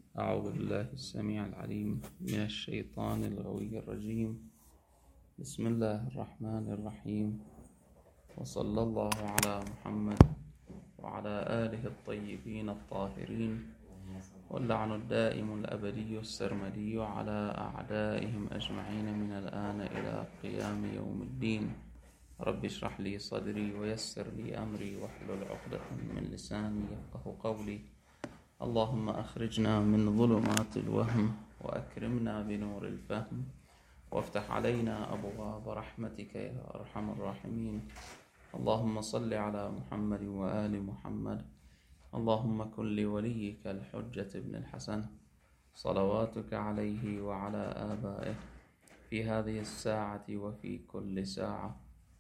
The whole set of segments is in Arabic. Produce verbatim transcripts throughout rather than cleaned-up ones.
أعوذ بالله السميع العليم من الشيطان الغوي الرجيم. بسم الله الرحمن الرحيم، وصلى الله على محمد وعلى آله الطيبين الطاهرين، واللعن الدائم الأبدي السرمدي على أعدائهم أجمعين من الآن إلى قيام يوم الدين. رب اشرح لي صدري ويسر لي أمري واحلل عقدة من لساني يفقه قولي. اللهم أخرجنا من ظلمات الوهم وأكرمنا بنور الفهم، وافتح علينا أبواب رحمتك يا أرحم الراحمين. اللهم صل على محمد وآل محمد. اللهم كن لوليك الحجة ابن الحسن صلواتك عليه وعلى آبائه في هذه الساعة وفي كل ساعة،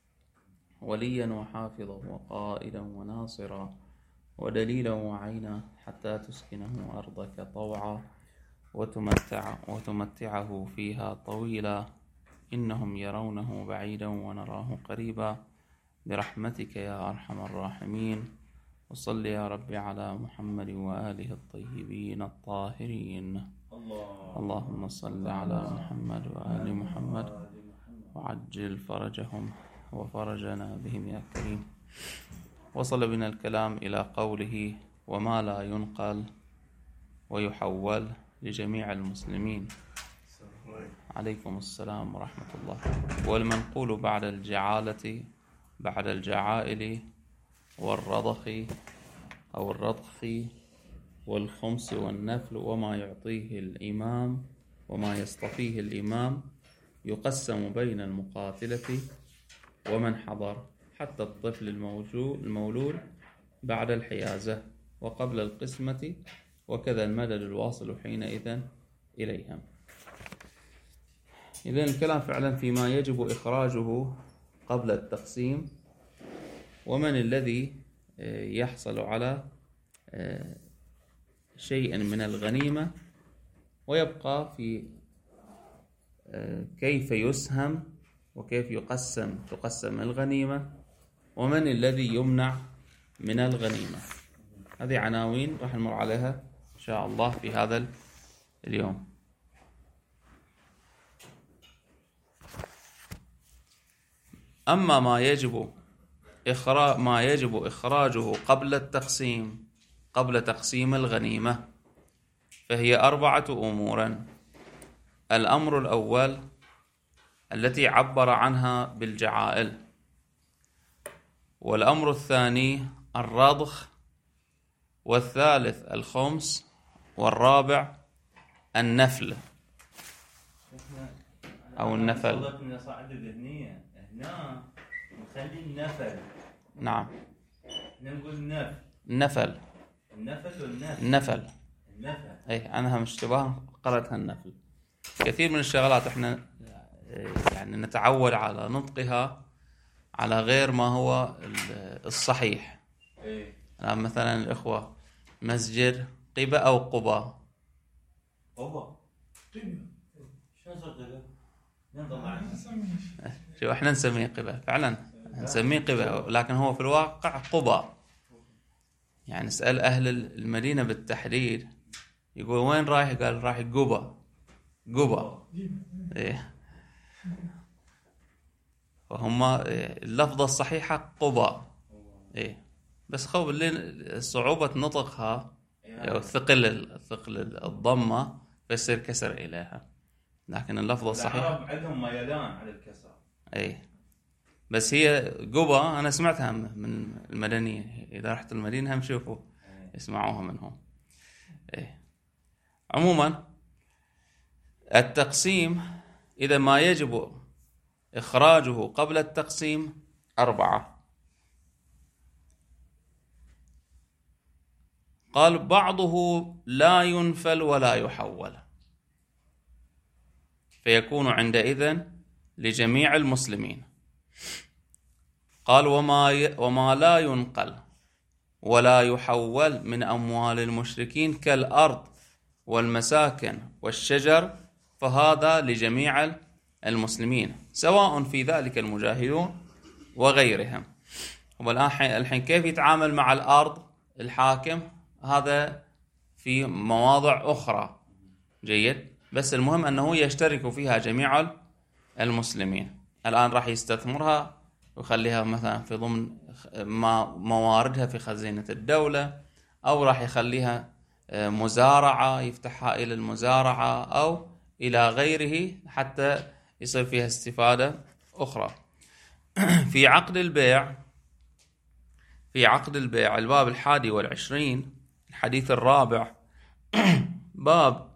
وليا وحافظا وقائدا وناصرا ودليلا وعينا، حتى تسكنه أرضك طوعا وتمتع وتمتعه فيها طويلا. إنهم يرونه بعيدا ونراه قريبا، برحمتك يا أرحم الراحمين. وصل يا رب على محمد وآله الطيبين الطاهرين. الله. اللهم صل على محمد وآل محمد وعجل فرجهم وفرجنا بهم يا كريم. وصل بنا الكلام إلى قوله: وما لا ينقل ويحول لجميع المسلمين. عليكم السلام ورحمة الله. والمنقول بعد الجعالة بعد الجعائل والرضخ أو الرضخ والخمس والنفل وما يعطيه الإمام وما يصطفيه الإمام يقسم بين المقاتلة ومن حضر، حتى الطفل المولود بعد الحيازة وقبل القسمة، وكذا المدد الواصل حينئذ إليهم. إذن الكلام فعلا فيما يجب إخراجه قبل التقسيم، ومن الذي يحصل على شيء من الغنيمة، ويبقى في كيف يسهم وكيف يقسم تقسم الغنيمة، ومن الذي يمنع من الغنيمة. هذه عناوين راح نمر عليها إن شاء الله في هذا اليوم. أما ما يجب إخراج ما يجب إخراجه قبل التقسيم قبل تقسيم الغنيمة، فهي أربعة أمور. الأمر الأول التي عبر عنها بالجعائل، والأمر الثاني الرضخ، والثالث الخمس، والرابع النفل أو النفل. من الصعيد الذهنية هنا نخلي النفل. نعم، نقول نفل النفل النفل والنفل النفل النفل. أي عنها مشتبه قرأتها النفل. كثير من الشغلات احنا يعني نتعود على نطقها على غير ما هو الصحيح. إيه. يعني مثلا الإخوة مسجد قبة أو قبة. قبة قبة شو صار قبة؟ نطلع شو احنا نسميه قبة فعلا، نسميه قبة، لكن هو في الواقع قبة. يعني اسأل أهل المدينة بالتحديد، يقول وين رايح؟ قال رايح قبة قبة. إيه. وهم اللفظة الصحيحة قبة. إيه. بس خوف اللي صعوبة نطقها أو ثقل ثقل الضمة فيصير كسر إليها، لكن اللفظة الصحيحة العرب عندهم ميلان على الكسر. إيه. بس هي قبة أنا سمعتها من المدنيين، إذا رحت المدينة هم شوفوا يسمعوها منهم. إيه. عموما التقسيم إذا ما يجب إخراجه قبل التقسيم أربعة. قال بعضه لا ينفل ولا يحول، فيكون عندئذ لجميع المسلمين. قال وما, ي... وما لا ينقل ولا يحول من أموال المشركين كالأرض والمساكن والشجر، فهذا لجميع المسلمين سواء في ذلك المجاهدون وغيرهم. والآن الحين كيف يتعامل مع الأرض الحاكم؟ هذا في مواضع أخرى. جيد، بس المهم أنه يشترك فيها جميع المسلمين. الآن راح يستثمرها ويخليها مثلا في ضمن مواردها في خزينة الدولة، أو راح يخليها مزارعة يفتحها إلى المزارعة أو إلى غيره حتى يصير فيها استفادة أخرى. في عقد البيع في عقد البيع الباب الحادي والعشرين الحديث الرابع باب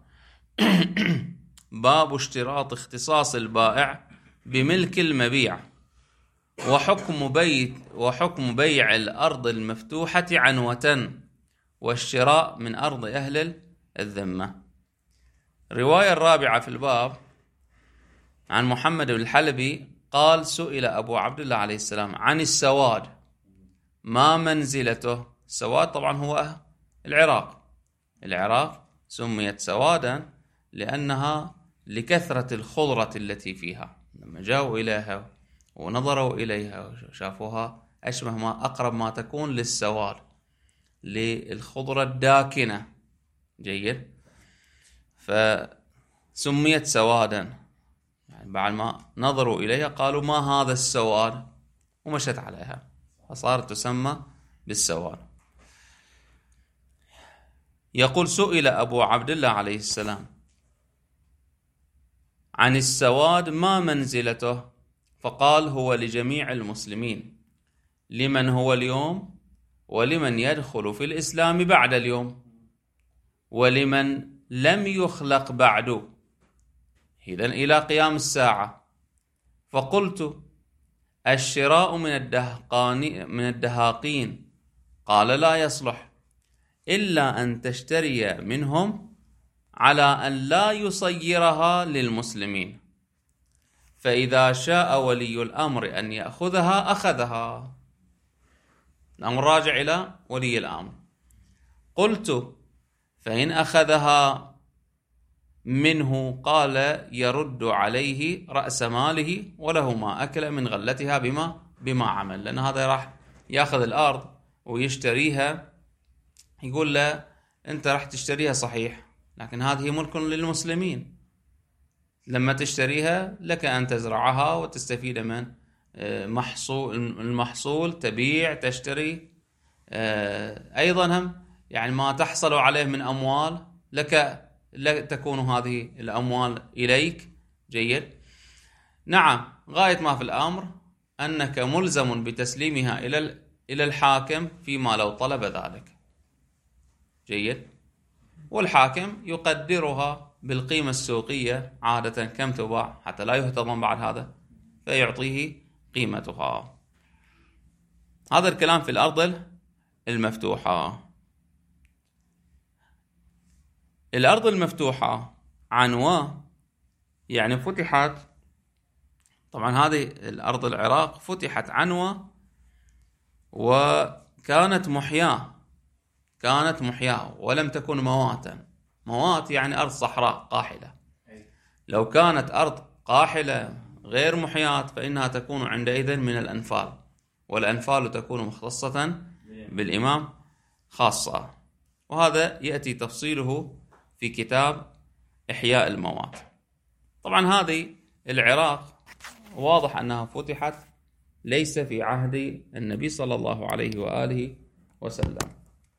باب اشتراط اختصاص البائع بملك المبيع وحكم بيع وحكم بيع الأرض المفتوحة عنوة والشراء من أرض أهل الذمة. الرواية الرابعة في الباب عن محمد بن الحلبي قال: سئل أبو عبد الله عليه السلام عن السواد ما منزلته. السواد طبعا هو العراق. العراق سميت سوادا لأنها لكثرة الخضرة التي فيها. لما جاءوا إليها ونظروا إليها وشافوها أشبه ما أقرب ما تكون للسواد، للخضرة الداكنة. جيد، فسميت سوادا. يعني بعد ما نظروا إليها قالوا: ما هذا السواد؟ ومشت عليها فصارت تسمى بالسواد. يقول: سئل أبو عبد الله عليه السلام عن السواد ما منزلته، فقال: هو لجميع المسلمين، لمن هو اليوم ولمن يدخل في الإسلام بعد اليوم ولمن لم يخلق بعد، إذن إلى قيام الساعة. فقلت: الشراء من الدهقان من الدهاقين؟ قال: لا يصلح إلا أن تشتري منهم على أن لا يصيرها للمسلمين، فإذا شاء ولي الأمر أن يأخذها أخذها. الأمر راجع إلى ولي الأمر. قلت: فإن أخذها منه؟ قال: يرد عليه رأس ماله وله ما أكل من غلتها بما بما عمل. لأن هذا راح يأخذ الأرض ويشتريها، يقول له: أنت راح تشتريها صحيح، لكن هذه ملك للمسلمين. لما تشتريها لك أن تزرعها وتستفيد من محصول المحصول، تبيع تشتري. أيضا هم يعني ما تحصل عليه من أموال لك، لا تكون هذه الأموال إليك. جيد، نعم، غاية ما في الأمر أنك ملزم بتسليمها إلى إلى الحاكم فيما لو طلب ذلك. جيد، والحاكم يقدرها بالقيمة السوقية عادة كم تباع حتى لا يهتضم بعد هذا، فيعطيه قيمتها. هذا الكلام في الأرض المفتوحة. الأرض المفتوحة عنوة يعني فتحت، طبعا هذه الأرض العراق فتحت عنوة وكانت محياة، كانت محياة ولم تكن مواتا. موات يعني أرض صحراء قاحلة. لو كانت أرض قاحلة غير محياة فإنها تكون عندئذ من الأنفال، والأنفال تكون مختصة بالإمام خاصة، وهذا يأتي تفصيله في كتاب إحياء الموات. طبعا هذه العراق واضح أنها فتحت ليس في عهد النبي صلى الله عليه وآله وسلم،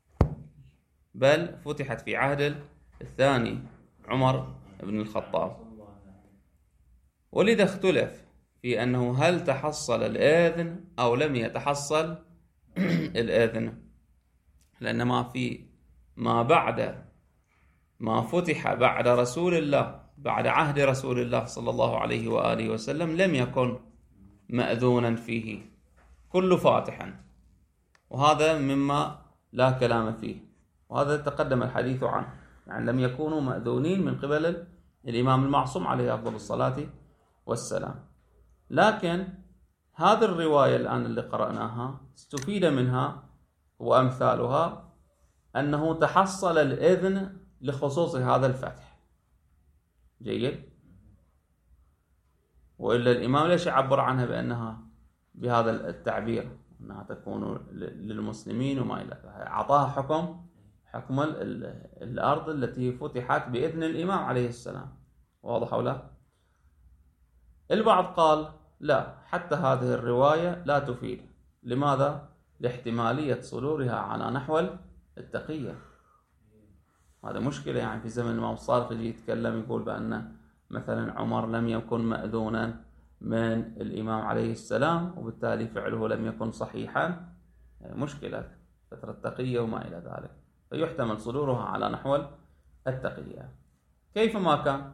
بل فتحت في عهد الثاني عمر بن الخطاب. ولذا اختلف في أنه هل تحصل الإذن أو لم يتحصل الإذن، لأن ما في ما بعد ما فتح بعد رسول الله، بعد عهد رسول الله صلى الله عليه وآله وسلم، لم يكن مأذونا فيه، كل فاتحا، وهذا مما لا كلام فيه، وهذا تقدم الحديث عنه، يعني لم يكونوا مأذونين من قبل الإمام المعصوم عليه أفضل الصلاة والسلام. لكن هذه الرواية الآن اللي قرأناها استفيد منها وأمثالها أنه تحصل الإذن لخصوص هذا الفتح. جيد، وإلا الإمام ليش يعبر عنها بأنها بهذا التعبير، أنها تكون للمسلمين وما إلى ذلك؟ أعطاها حكم حكم الأرض التي فتحت بإذن الإمام عليه السلام. واضح أو لا؟ البعض قال لا، حتى هذه الرواية لا تفيد. لماذا؟ لاحتمالية صدورها على نحو التقية. هذا مشكلة، يعني في زمن الإمام الصادق يجي يتكلم يقول بأن مثلا عمر لم يكن مأذونا من الإمام عليه السلام وبالتالي فعله لم يكن صحيحا، يعني مشكلة فترة التقية وما إلى ذلك، فيحتمل صدورها على نحو التقية. كيفما كان،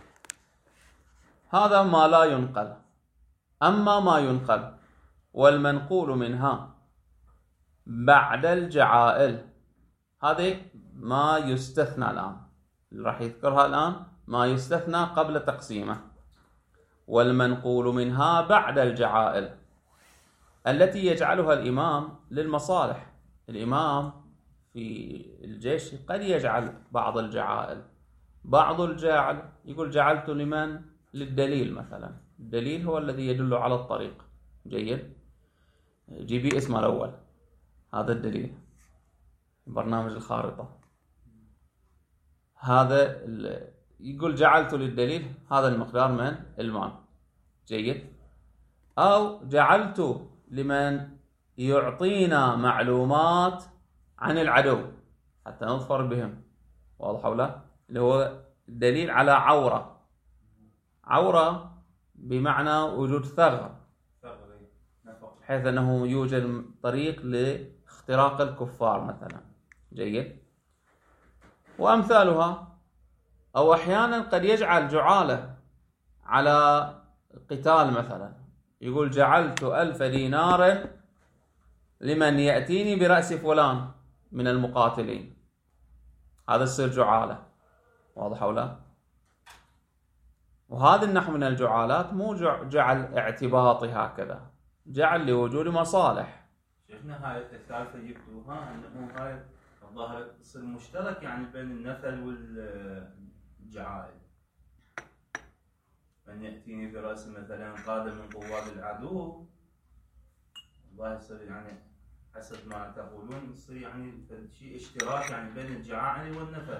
هذا ما لا ينقل. أما ما ينقل والمنقول منها بعد الجعائل، هذه ما يستثنى الآن، اللي راح يذكرها الآن ما يستثنى قبل تقسيمه. والمنقول منها بعد الجعائل التي يجعلها الإمام للمصالح. الإمام في الجيش قد يجعل بعض الجعائل، بعض الجاعل يقول جعلت لمن؟ للدليل مثلا. الدليل هو الذي يدل على الطريق. جيد، جيبي اسمه الأول، هذا الدليل، برنامج الخارطة، هذا يقول جعلت للدليل هذا المقدار من المال. جيد، أو جعلت لمن يعطينا معلومات عن العدو حتى نظفر بهم. واضح أو لا؟ اللي هو الدليل على عورة. عورة بمعنى وجود ثغر، بحيث أنه يوجد طريق لاختراق الكفار مثلا. جيد، وأمثالها. أو أحيانا قد يجعل جعالة على قتال مثلا، يقول جعلت ألف دينار لمن يأتيني برأس فلان من المقاتلين، هذا السر جعالة. واضح أو لا؟ وهذا النحو من الجعالات مو جعل اعتباطي هكذا، جعل لوجود مصالح. شفنا هاي الثالثة جبتوها أنه هاي الظاهر يصير مشترك يعني بين النفل والجعائل. من يأتيني برأس مثلا قادم من قوات العدو، الله يصير يعني حسب ما تقولون يصير يعني شيء اشتراك يعني بين الجعائل والنفل.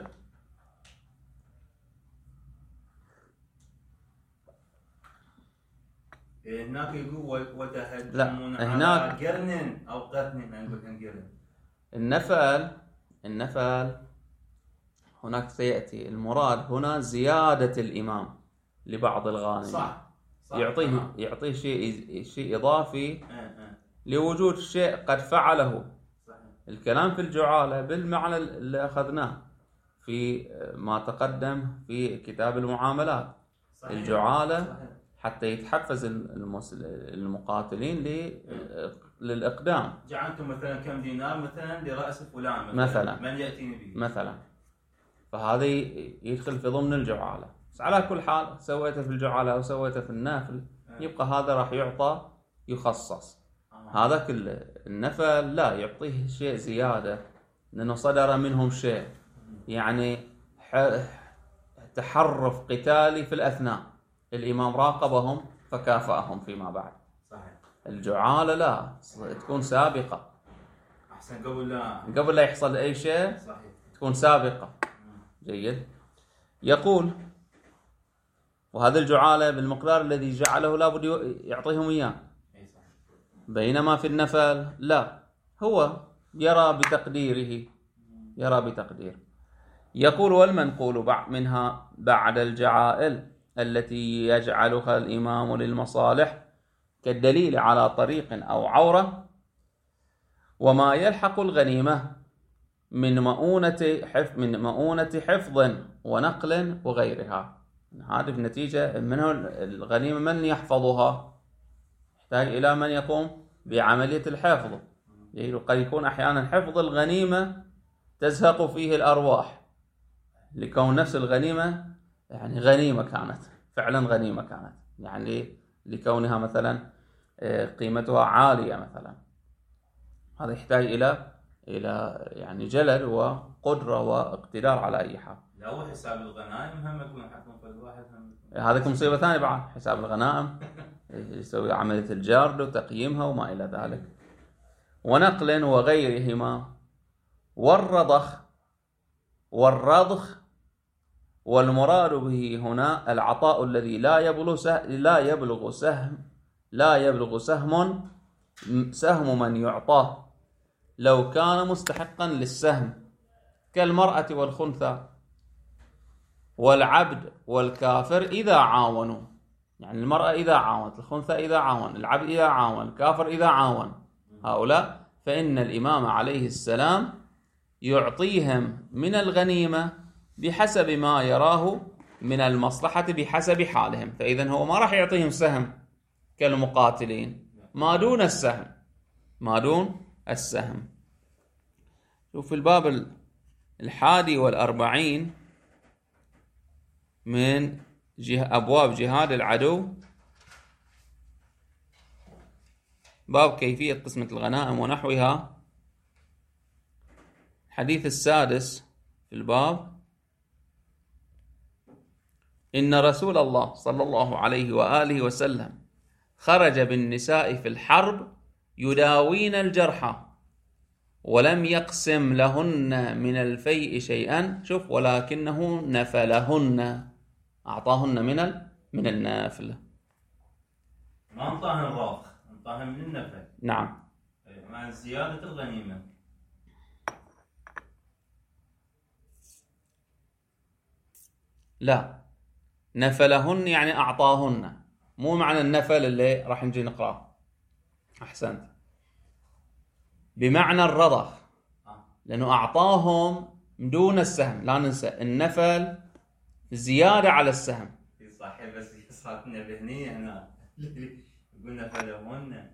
هناك يقول وتهجمون على قرن أو قرن، نقول قرن. النفل النفل هناك سيأتي المراد هنا زيادة الإمام لبعض الغانم. صح. صح. يعطيه آه. يعطيه شيء شيء إضافي آه. آه. لوجود شيء قد فعله. صحيح. الكلام في الجعالة بالمعنى اللي أخذناه في ما تقدم في كتاب المعاملات. صحيح. الجعالة صحيح. حتى يتحفز المقاتلين للإقدام. جعلتم مثلا كم دينار مثلا لرأس فلان مثلا, مثلا. من يأتيني به مثلا، فهذا يدخل في ضمن الجعالة. بس على كل حال سويته في الجعالة أو سويته في النافل يبقى هذا راح يعطى يخصص. آه. هذا كله النفل لا يعطيه شيء زيادة لأنه صدر منهم شيء، يعني تحرف قتالي في الأثناء، الإمام راقبهم فكافأهم فيما بعد. صحيح. الجعالة لا، تكون سابقة، أحسن قبل لا قبل لا يحصل أي شيء. صحيح. تكون سابقة. جيد. يقول وهذا الجعالة بالمقدار الذي جعله لا بد يعطيهم إياه، بينما في النفل لا، هو يرى بتقديره، يرى بتقدير. يقول والمنقول منها بعد الجعائل التي يجعلها الإمام للمصالح كالدليل على طريق أو عورة، وما يلحق الغنيمة من مؤونة حفظ من مؤونة حفظ ونقل وغيرها. هذه النتيجة منه الغنيمة من يحفظها؟ يحتاج إلى من يقوم بعملية الحفظ. قد يكون أحيانا حفظ الغنيمة تزهق فيه الأرواح، لكون نفس الغنيمة يعني غنيمة كانت، فعلا غنيمة كانت، يعني لكونها مثلا قيمتها عالية مثلا. هذا يحتاج إلى إلى يعني جلل وقدرة واقتدار على أي حال. لا، هو حساب الغنائم هم يكون حكم في الواحد هم. هذا مصيبة ثانية بعد، حساب الغنائم يسوي عملية الجرد وتقييمها وما إلى ذلك. ونقل وغيرهما. والرضخ والرضخ، والمراد به هنا العطاء الذي لا يبلغ سهم لا يبلغ سهم لا يبلغ سهم سهم من يعطاه لو كان مستحقا للسهم، كالمرأة والخنثى والعبد والكافر إذا عاونوا. يعني المرأة إذا عاونت، الخنثى إذا عاون، العبد إذا عاون، الكافر إذا عاون، هؤلاء فإن الإمام عليه السلام يعطيهم من الغنيمة بحسب ما يراه من المصلحة بحسب حالهم. فإذا هو ما راح يعطيهم سهم كالمقاتلين، ما دون السهم، ما دون السهم. شوف الباب الحادي والأربعين من أبواب جهاد العدو، باب كيفية قسمة الغنائم ونحوها. الحديث السادس في الباب: إن رسول الله صلى الله عليه وآله وسلم خرج بالنساء في الحرب يداوين الجرحى ولم يقسم لهن من الفيء شيئا. شوف، ولكنه نفلهن، أعطاهن من ال... من النافل، ما انطاهن الراضخ، انطاهن من النفل. نعم، مع زيادة الغنيمة. لا، نفلهن يعني أعطاهن، مو معنى النفل اللي راح نجي نقرأه. أحسنت، بمعنى الرضخ، لأنه أعطاهم دون السهم. لا ننسى النفل زيادة على السهم. صحيح، بس صارت نبهني هنا قلنا فلهن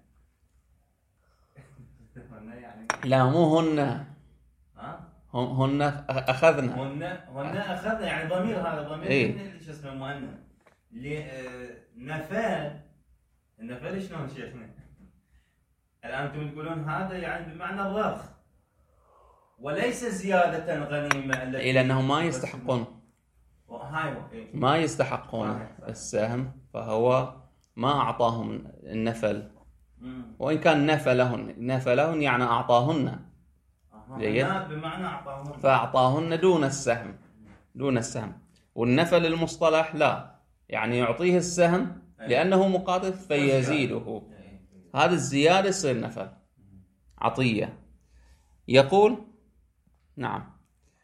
يعني لا، مو هن، ها هن أخذنا، هن هن أخذنا، يعني ضمير، هذا ضمير إيه؟ شو اسمه مؤنث. اللي نفل، النفل شلون شيخنا؟ الآن أنتم تقولون هذا يعني بمعنى الرضخ وليس زيادة غنيمة التي، إيه، لأنهم ما يستحقون، إيه؟ ما يستحقون السهم، فهو ما أعطاهم النفل. مم. وإن كان نفلهن، نفلهن يعني أعطاهن، جيد، بمعنى أعطاهن، فأعطاهن دون السهم، دون السهم. والنفل المصطلح لا، يعني يعطيه السهم لأنه مقاتل فيزيده، هذا الزيادة يصير نفل، عطية. يقول نعم: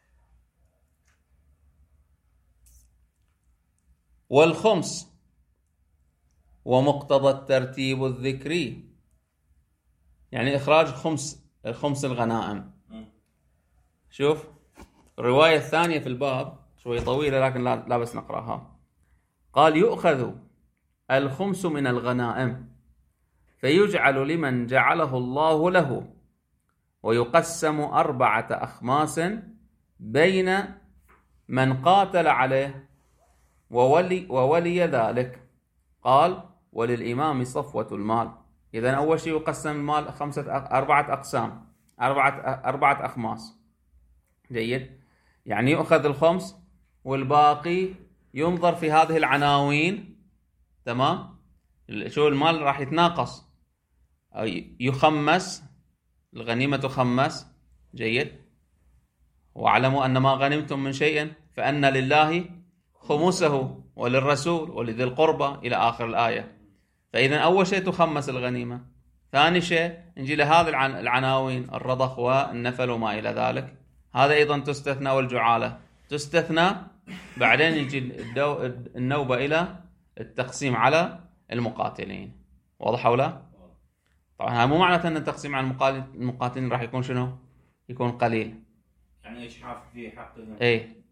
والخمس ومقتضى الترتيب الذكري، يعني إخراج خمس خمس الغنائم. شوف الرواية الثانية في الباب شوي طويلة لكن لا, لا بس نقرأها. قال: يؤخذ الخمس من الغنائم فيجعل لمن جعله الله له، ويقسم أربعة أخماس بين من قاتل عليه وولي, وولي ذلك. قال: وللإمام صفوة المال. إذن أول شيء يقسم المال خمسة أربعة أقسام، أربعة أربعة أخماس. جيد، يعني يؤخذ الخمس والباقي ينظر في هذه العناوين. تمام، شو المال راح يتناقص، يخمس، الغنيمة تخمس. جيد، واعلموا أن ما غنمتم من شيء فأن لله خمسه وللرسول ولذي القربى إلى آخر الآية. فإذا أول شيء تخمس الغنيمة، ثاني شيء نجي لهذه العناوين، الرضخ والنفل وما إلى ذلك، هذا أيضا تستثنى، والجعالة تستثنى. بعدين يجي النوبة إلى التقسيم على المقاتلين. واضح أو لا؟ طبعا هذا مو معناته أن التقسيم على المقاتلين راح يكون شنو؟ يكون قليل، يعني إجحاف في حقهم. إيه،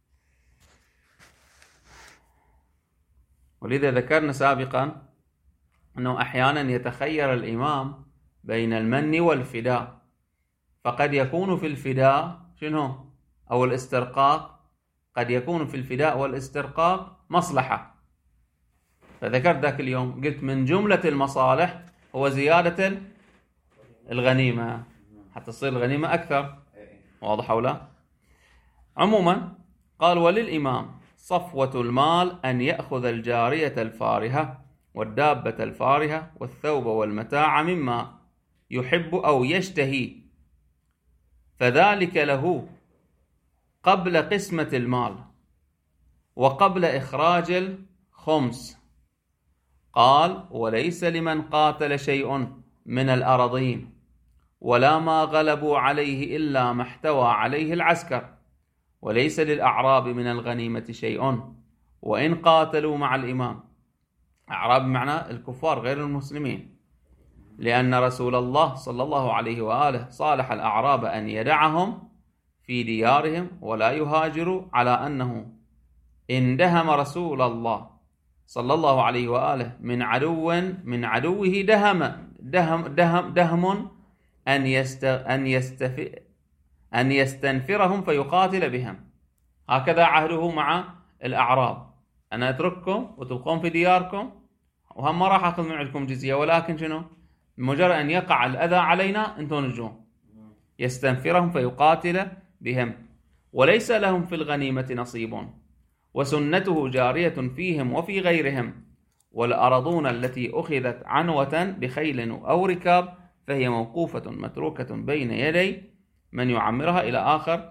ولذا ذكرنا سابقا أنه أحيانا يتخير الإمام بين المن والفداء، فقد يكون في الفداء شنو؟ أو الاسترقاق، قد يكون في الفداء والاسترقاق مصلحة. فذكرت ذاك اليوم قلت من جملة المصالح هو زيادة الغنيمة حتى تصير الغنيمة أكثر. واضح أو لا؟ عموما قال: وللإمام صفوة المال أن يأخذ الجارية الفارهة والدابة الفارهة والثوب والمتاع مما يحب أو يشتهي، فذلك له قبل قسمة المال وقبل إخراج الخمس. قال: وليس لمن قاتل شيء من الأراضين ولا ما غلبوا عليه إلا ما احتوى عليه العسكر، وليس للأعراب من الغنيمة شيء وإن قاتلوا مع الإمام. أعراب معنى الكفار غير المسلمين، لأن رسول الله صلى الله عليه وآله صالح الأعراب أن يدعهم في ديارهم ولا يهاجروا، على أنه إن دهم رسول الله صلى الله عليه وآله من عدو من عدوه دهم دهم دهم دهم أن يست أن يستف أن يستنفرهم فيقاتل بهم. هكذا عهده مع الأعراب: أنا أترككم وتبقون في دياركم وهم ما راح أخذ من عندكم جزية، ولكن شنو؟ مجرد أن يقع الأذى علينا أنتم نجون. يستنفرهم فيقاتل بهم، وليس لهم في الغنيمة نصيب، وسنته جارية فيهم وفي غيرهم. والأرضون التي أخذت عنوة بخيل أو ركاب فهي موقوفة متروكة بين يدي من يعمرها، إلى آخر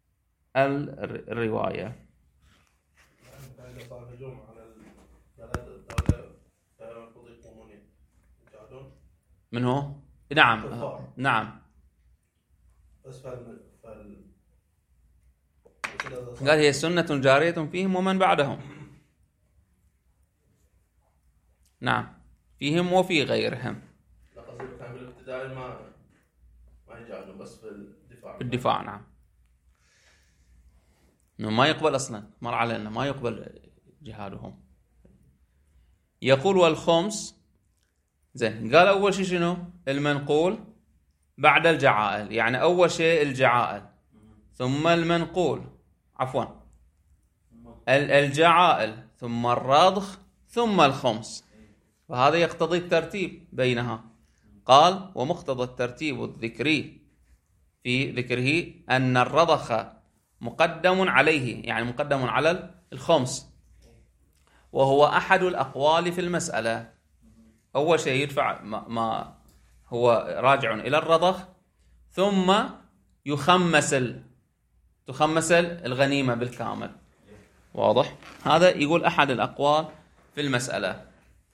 الرواية. من هو؟ نعم نعم. قال: هي سنة جارية فيهم ومن بعدهم. نعم، فيهم وفي غيرهم. ما ما يجعلهم بس في الدفاع. في الدفاع نعم. ما يقبل أصلا، مر علينا ما يقبل جهادهم. يقول: والخمس زين. قال أول شيء شنو؟ المنقول بعد الجعائل، يعني أول شيء الجعائل ثم المنقول، عفوا الجعائل ثم الرضخ ثم الخمس، وهذا يقتضي الترتيب بينها. قال: ومقتضى الترتيب الذكري في ذكره أن الرضخ مقدم عليه، يعني مقدم على الخمس، وهو أحد الأقوال في المسألة. أول شيء يدفع ما هو راجع إلى الرضخ، ثم يخمس تخمس الغنيمة بالكامل. واضح؟ هذا يقول أحد الأقوال في المسألة.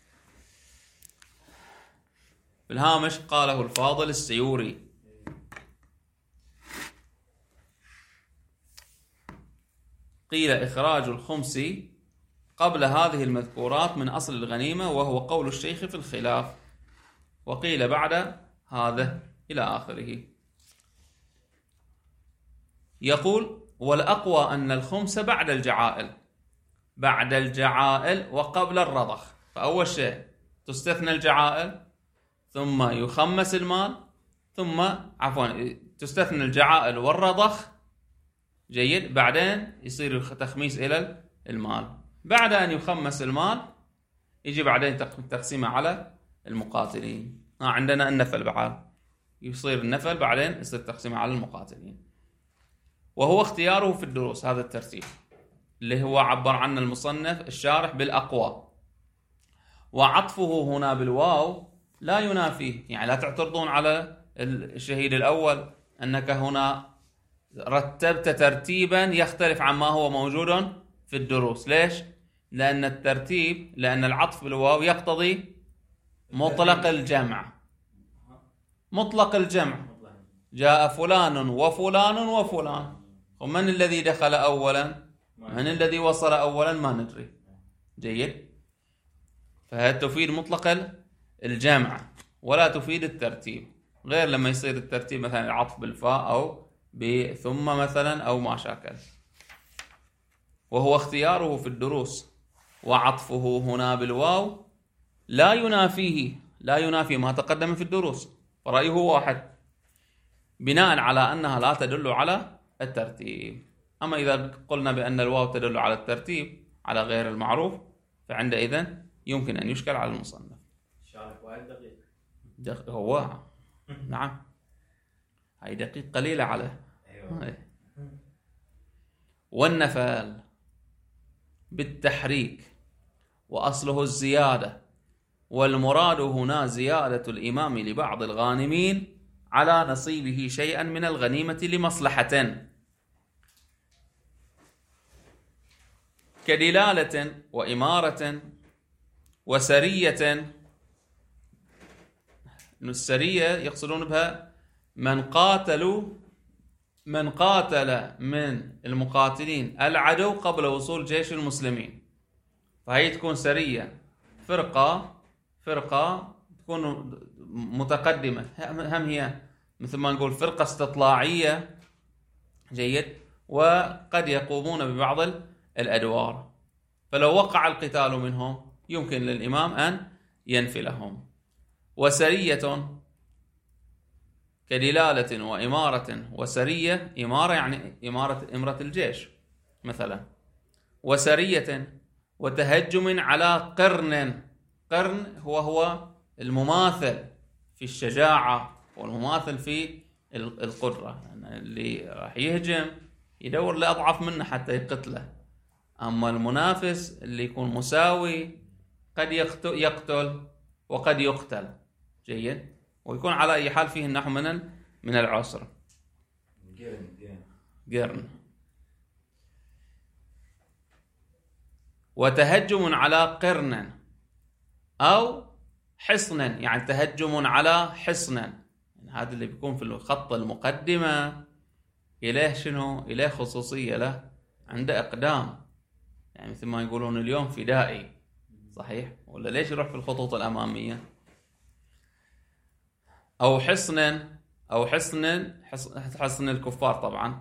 في الهامش قاله الفاضل السيوري: قيل إخراج الخمس قبل هذه المذكورات من أصل الغنيمة، وهو قول الشيخ في الخلاف، وقيل بعد هذا، إلى آخره. يقول: والأقوى أن الخمس بعد الجعائل، بعد الجعائل وقبل الرضخ. فأول شيء تستثنى الجعائل ثم يخمس المال، ثم عفوا تستثنى الجعائل والرضخ، جيد، بعدين يصير تخميس إلى المال. بعد أن يخمس المال يجي بعدين تقسيمه على المقاتلين. ها عندنا النفل بعد، يصير النفل بعدين يصير تقسيمه على المقاتلين. وهو اختياره في الدروس، هذا الترتيب اللي هو عبر عنه المصنف الشارح بالأقوى. وعطفه هنا بالواو لا ينافيه، يعني لا تعترضون على الشهيد الأول أنك هنا رتبت ترتيبا يختلف عن ما هو موجود في الدروس. ليش؟ لأن الترتيب لأن العطف بالواو يقتضي مطلق الجمع. مطلق الجمع، جاء فلان وفلان وفلان، ومن الذي دخل أولا؟ من الذي وصل أولا؟ ما ندري. جيد. فهذا تفيد مطلق الجمع ولا تفيد الترتيب، غير لما يصير الترتيب مثلا العطف بالفاء أو بثم مثلا أو ما شاكل. وهو اختياره في الدروس، وعطفه هنا بالواو لا ينافيه، لا ينافي ما تقدم في الدروس، فرأيه واحد، بناء على أنها لا تدل على الترتيب. أما إذا قلنا بأن الواو تدل على الترتيب على غير المعروف، فعندئذ يمكن أن يشكل على المصنف. الشارح وايد دقيق. دق... هو نعم، هاي دقيق قليلة عليه. أيوة. والنفال بالتحريك وأصله الزيادة، والمراد هنا زيادة الإمام لبعض الغانمين على نصيبه شيئا من الغنيمة لمصلحة. كدلالة وإمارة وسرية. السرية يقصدون بها من قاتلوا من قاتل من المقاتلين العدو قبل وصول جيش المسلمين، فهي تكون سرية، فرقة فرقة تكون متقدمة، هم هي مثل ما نقول فرقة استطلاعية، جيد، وقد يقومون ببعض الأدوار، فلو وقع القتال منهم يمكن للإمام أن ينفلهم. وسرية كدلالة وإمارة وسرية، إمارة يعني إمارة إمرة الجيش مثلا، وسرية وتهجم على قرن. قرن هو هو المماثل في الشجاعة والمماثل في القدرة، يعني اللي راح يهجم يدور لأضعف منه حتى يقتله، أما المنافس اللي يكون مساوي قد يقتل وقد يقتل، جيد، ويكون على أي حال فيه النحو من من العسر. قرن. وتهجم على قرن أو حصن، يعني تهجم على حصن، يعني هذا اللي بيكون في الخط المقدمة إليه شنو؟ إليه خصوصية، له عنده إقدام، يعني مثل ما يقولون اليوم فدائي، صحيح؟ ولا ليش يروح في الخطوط الأمامية؟ أو حصن أو حصن حصن الكفار طبعا.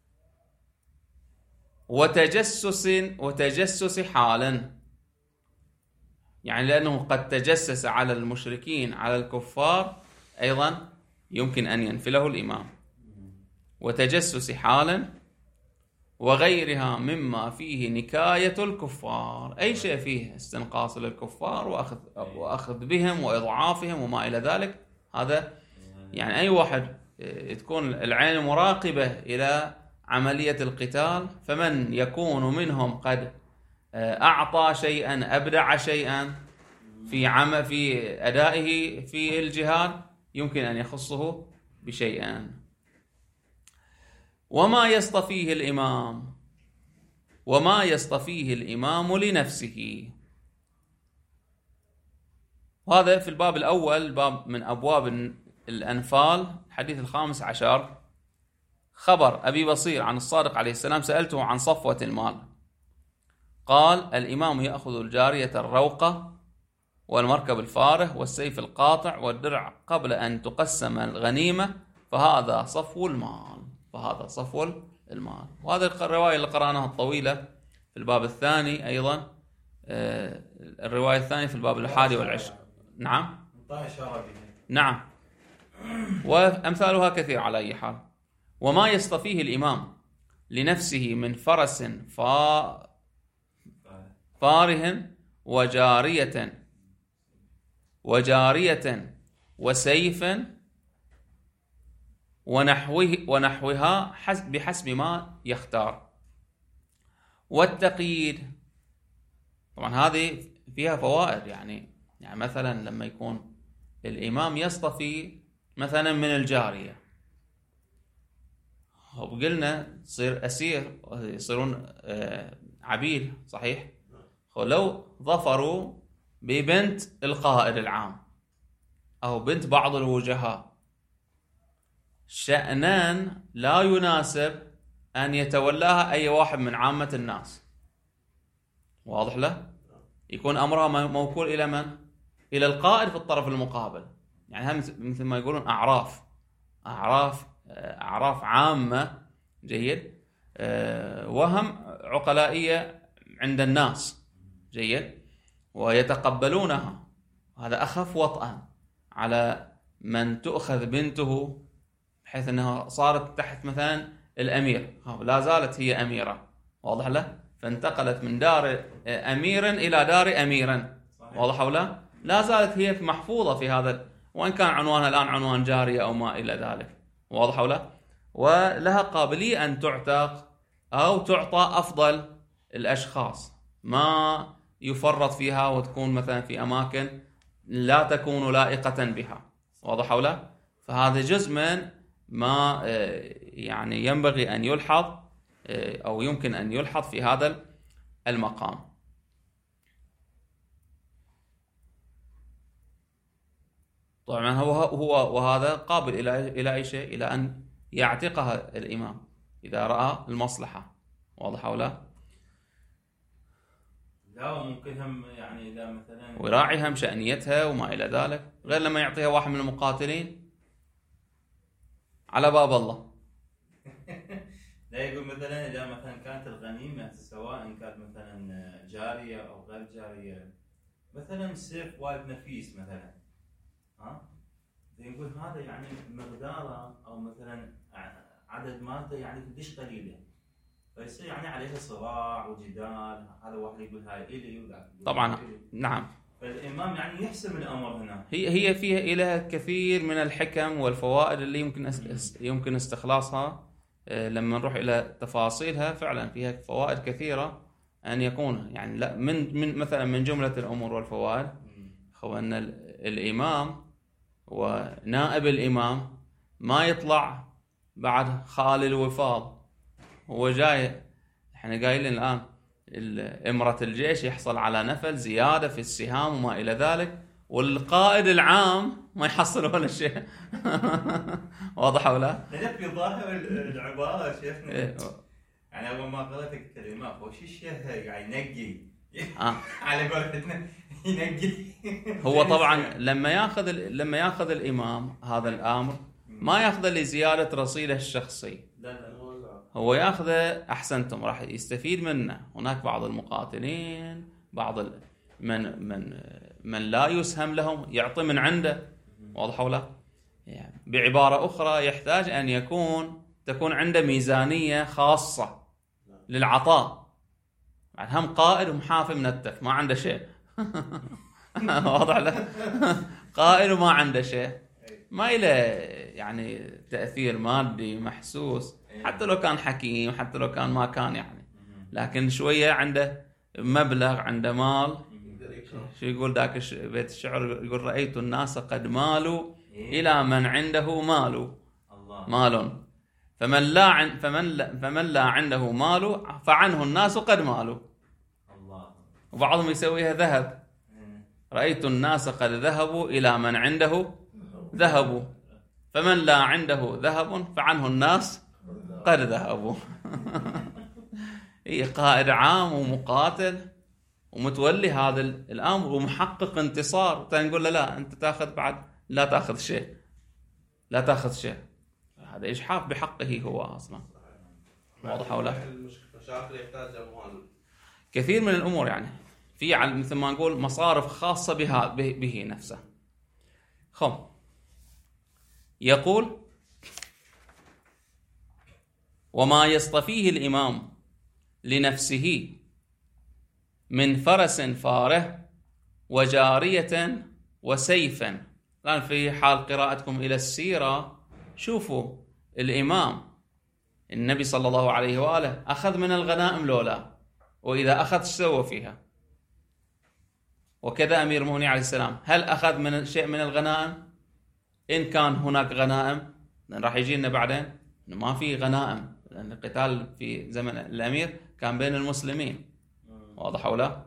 وتجسس وتجسس حالا، يعني لأنه قد تجسس على المشركين على الكفار أيضا يمكن أن ينفله الإمام. وتجسس حالا وغيرها مما فيه نكاية الكفار، أي شيء فيه استنقاص للكفار وأخذ, وأخذ بهم وإضعافهم وما إلى ذلك، هذا يعني أي واحد تكون العين مراقبة إلى عملية القتال، فمن يكون منهم قد أعطى شيئا أبدع شيئا في عمل في أدائه في الجهاد يمكن أن يخصه بشيئا. وما يصطفيه الإمام وما يصطفيه الإمام لنفسه، وهذا في الباب الأول، باب من أبواب الأنفال، الحديث الخامس عشر. خبر أبي بصير عن الصادق عليه السلام: سألته عن صفوة المال، قال: الإمام يأخذ الجارية الروقة والمركب الفاره والسيف القاطع والدرع قبل أن تقسم الغنيمة، فهذا صفو المال فهذا صفو المال. وهذا الرواية اللي قرأناها الطويلة في الباب الثاني أيضا، الرواية الثانية في الباب الحادي والعشرين. نعم نعم وأمثالها كثير على أي حال. وما يصطفيه الإمام لنفسه من فرس فا فاره وجارية وجارية وسيف ونحوه ونحوها بحسب ما يختار. والتقييد طبعا هذه فيها فوائد، يعني يعني مثلا لما يكون الإمام يصطفي مثلا من الجارية، وقلنا تصير أسير، يصيرون عبيد، صحيح؟ لو ظفروا ببنت القائد العام أو بنت بعض الوجهاء، شأنان لا يناسب أن يتولاها أي واحد من عامة الناس، واضح له؟ يكون أمرها موكول إلى من؟ إلى القائد في الطرف المقابل، يعني هم مثل ما يقولون أعراف أعراف أعراف عامة، جيد، وهم عقلائية عند الناس، جيد، ويتقبلونها. هذا أخف وطئا على من تؤخذ بنته بحيث أنها صارت تحت مثلا الأمير، لا زالت هي أميرة، واضح له؟ فانتقلت من دار أمير إلى دار أميرا، واضح ولا؟ لا زالت هي محفوظة في هذا، وإن كان عنوانها الآن عنوان جارية أو ما إلى ذلك، واضح ولا؟ ولها قابلية أن تعتق أو تعطى أفضل الأشخاص، ما يفرط فيها وتكون مثلا في أماكن لا تكون لائقة بها، واضح ولا؟ فهذا جزء من ما يعني ينبغي أن يلحظ أو يمكن أن يلحظ في هذا المقام. طبعا هو هو وهذا قابل الى الى اي شيء؟ الى ان يعتقها الامام اذا راى المصلحه. واضح او لا؟ لا ممكن هم يعني اذا مثلا ويراعي هم شأنيتها وما الى ذلك، غير لما يعطيها واحد من المقاتلين على باب الله. لا يقول مثلا اذا مثلا كانت الغنيمه سواء كانت مثلا جاريه او غير جاريه، مثلا سيف وايد نفيس مثلا، ها يقول هذا يعني مقداره او مثلا عدد مالته يعني قديش قليله، فيصير يعني عليها صراع وجدال، هذا واحد يقول هاي الي وذاك طبعا نعم. فالامام يعني يحسم الامر هنا. هي هي فيها إلى كثير من الحكم والفوائد اللي يمكن أس يمكن استخلاصها لما نروح الى تفاصيلها. فعلا فيها فوائد كثيره ان يكون يعني لا من من مثلا من جمله الامور والفوائد هو ان الامام ونائب الامام ما يطلع بعد خالي الوفاض. هو جاي، احنا قايلين الان امرة الجيش يحصل على نفل زياده في السهام وما الى ذلك، والقائد العام ما يحصل ولا شيء. واضح ولا؟ لا في ظاهر العباره شيخنا يعني اول ما قرأت الكلمات هو شو الشيخ قاعد ينقي على قولتنا ينقي. هو طبعا لما ياخذ لما ياخذ الامام هذا الامر ما ياخذه لزياده رصيده الشخصي، لا لا هو ياخذه احسنتم راح يستفيد منه. هناك بعض المقاتلين بعض من من من لا يسهم لهم يعطي من عنده. واضح ولا؟ يعني بعبارة أخرى يحتاج أن يكون تكون عنده ميزانية خاصة للعطاء. يعني هم قائد ومحافي منتف ما عنده شيء. واضح له؟ قائد وما عنده شيء، ما إله يعني تأثير مادي محسوس، حتى لو كان حكيم حتى لو كان ما كان يعني، لكن شوية عنده مبلغ عنده مال. شو يقول ذاك بيت الشعر؟ يقول رأيت الناس قد مالوا إلى من عنده مال مال فمن لا عن فمن لا فمن لا عنده مال فعنه الناس قد مالوا. وبعضهم يسويها ذهب، رأيت الناس قد ذهبوا إلى من عنده ذهبوا فمن لا عنده ذهب فعنه الناس قد ذهبوا. هي قائد عام ومقاتل ومتولي هذا الامر ومحقق انتصار، تنقول له لا انت تاخذ بعد لا تاخذ شيء لا تاخذ شيء. هذا اجحاف بحقه هو اصلا. واضح ولا؟ المشاكل يحتاج اموال كثير من الامور يعني في مثل ما نقول مصارف خاصه بها به نفسه. خم يقول وما يصطفيه الامام لنفسه من فرس فاره وجارية وسيفا. الآن في حال قراءتكم إلى السيرة شوفوا الإمام النبي صلى الله عليه وآله أخذ من الغنائم لولا، وإذا أخذ سوى فيها. وكذا أمير المؤمنين عليه السلام هل أخذ من شيء من الغنائم؟ إن كان هناك غنائم راح يجي لنا بعدين ما في غنائم، لأن القتال في زمن الأمير كان بين المسلمين. واضح ولا؟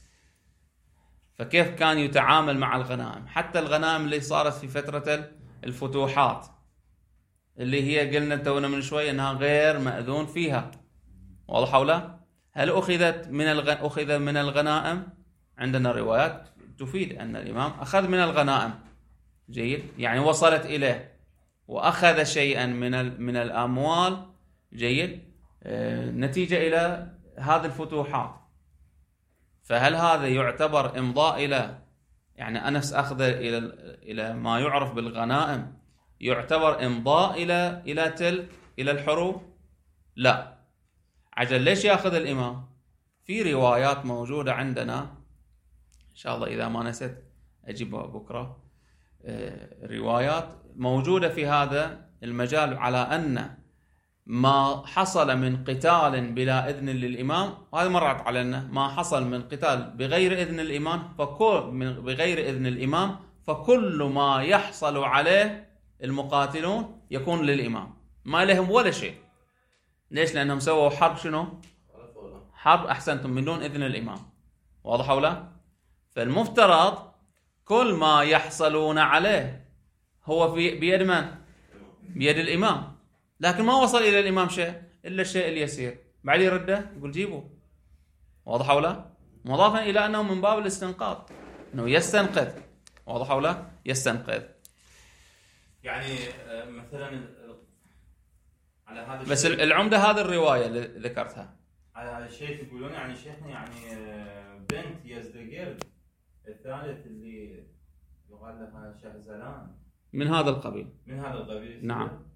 فكيف كان يتعامل مع الغنائم؟ حتى الغنائم اللي صارت في فترة الفتوحات اللي هي قلنا تونا من شوي انها غير مأذون فيها. واضح ولا؟ هل أخذت من الغ... أخذ من الغنائم؟ عندنا روايات تفيد أن الإمام أخذ من الغنائم. جيد، يعني وصلت إليه وأخذ شيئا من ال... من الأموال. جيد، آه... نتيجة إلى هذه الفتوحات. فهل هذا يعتبر إمضاء إلى يعني أنس أخذ إلى إلى ما يعرف بالغنائم يعتبر إمضاء إلى إلى تلك إلى الحروب؟ لا. عجل ليش يأخذ الإمام؟ في روايات موجودة عندنا إن شاء الله إذا ما نسيت أجيبها بكرة. روايات موجودة في هذا المجال على أن ما حصل من قتال بلا إذن للإمام، وهذا مرت علينا، ما حصل من قتال بغير إذن الإمام فكل من بغير إذن الإمام فكل ما يحصل عليه المقاتلون يكون للإمام، ما لهم ولا شيء. ليش؟ لأنهم سووا حرب شنو؟ حرب أحسنتم من دون إذن الإمام. واضح أو لا؟ فالمفترض كل ما يحصلون عليه هو في بيد من؟ بيد الإمام، لكن ما وصل إلى الإمام شيء إلا الشيء اليسير، بعد يرده يقول جيبوا. واضح أو لا؟ مضافا إلى أنه من باب الاستنقاذ، أنه يستنقذ. واضح أو لا؟ يستنقذ. يعني مثلا على هذا بس الشيء، العمدة هذه الرواية اللي ذكرتها. على هذا الشيء تقولون يعني شيخنا يعني بنت يزدقر الثالث اللي يقال لها شهزلان من هذا القبيل. من هذا القبيل. نعم.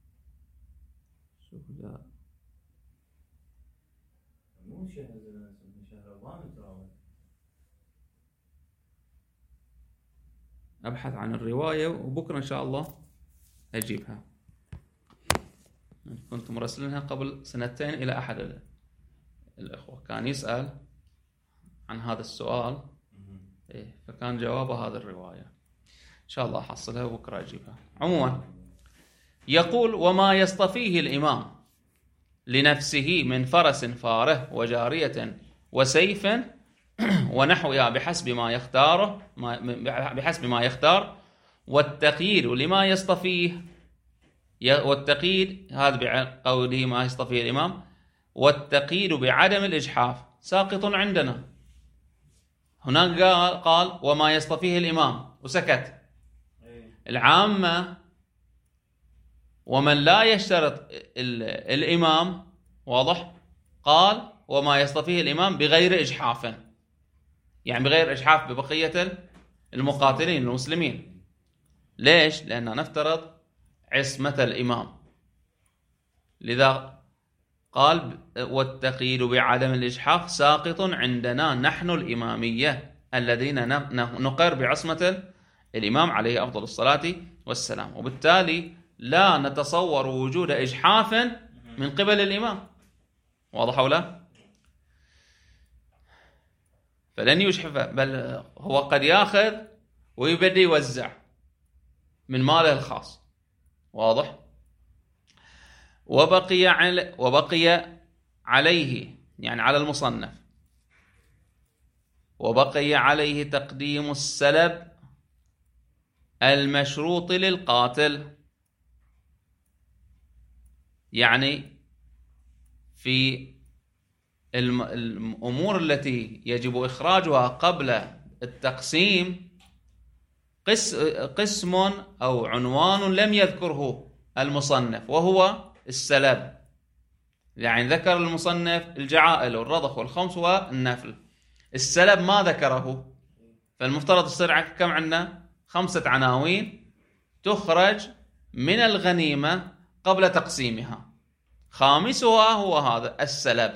مو شهزلان، شهربان ترى. أبحث عن الرواية وبكرة إن شاء الله أجيبها. كنت مرسلنها قبل سنتين إلى أحد الأخوة، كان يسأل عن هذا السؤال، إيه فكان جوابه هذه الرواية. إن شاء الله أحصلها وبكرة أجيبها. عموما يقول: وما يصطفيه الإمام لنفسه من فرس فاره وجارية وسيف ونحوها بحسب ما يختاره بحسب ما يختار، والتقييد لما يصطفيه، والتقييد هذا بقوله ما يصطفيه الإمام، والتقييد بعدم الإجحاف ساقط عندنا. هناك قال وما يصطفيه الإمام وسكت. العامة ومن لا يشترط الإمام، واضح، قال وما يصطفيه الإمام بغير إجحاف، يعني بغير إجحاف ببقية المقاتلين المسلمين. ليش؟ لأننا نفترض عصمة الإمام، لذا قال والتقييد بعدم الإجحاف ساقط عندنا نحن الإمامية الذين نقر بعصمة الإمام عليه أفضل الصلاة والسلام، وبالتالي لا نتصور وجود إجحاف من قبل الإمام. واضح أو لا؟ فلن يجحف، بل هو قد يأخذ ويبدأ يوزع من ماله الخاص. واضح؟ وبقي علي وبقي عليه، يعني على المصنف، وبقي عليه تقديم السلب المشروط للقاتل، يعني في الأمور التي يجب إخراجها قبل التقسيم قسم أو عنوان لم يذكره المصنف، وهو السلب. يعني ذكر المصنف الجعائل والرضخ والخمس والنفل، السلب ما ذكره. فالمفترض يصير كم عندنا؟ خمسة عناوين تخرج من الغنيمة قبل تقسيمها. خامسها هو هذا السلب،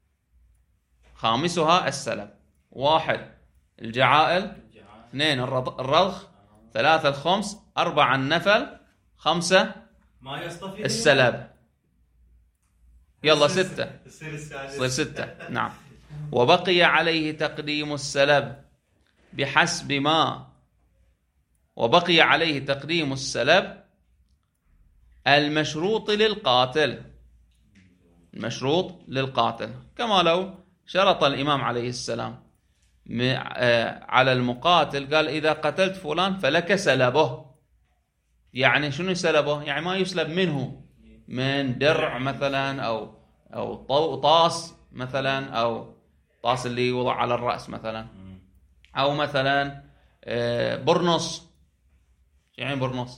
خامسها السلب. واحد الجعائل، اثنين الرضخ، ثلاثة الخمس، أربعة النفل، خمسة ما يصطفي السلب. يلا ستة، صير ستة. نعم. وبقي عليه تقديم السلب بحسب ما وبقي عليه تقديم السلب المشروط للقاتل، المشروط للقاتل، كما لو شرط الإمام عليه السلام على المقاتل، قال إذا قتلت فلان فلك سلبه. يعني شنو سلبه؟ يعني ما يسلب منه من درع مثلا أو أو طاس مثلا، أو طاس اللي يوضع على الرأس مثلا، أو مثلا برنص. يعني برنص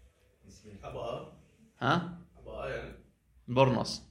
ها؟ برنص.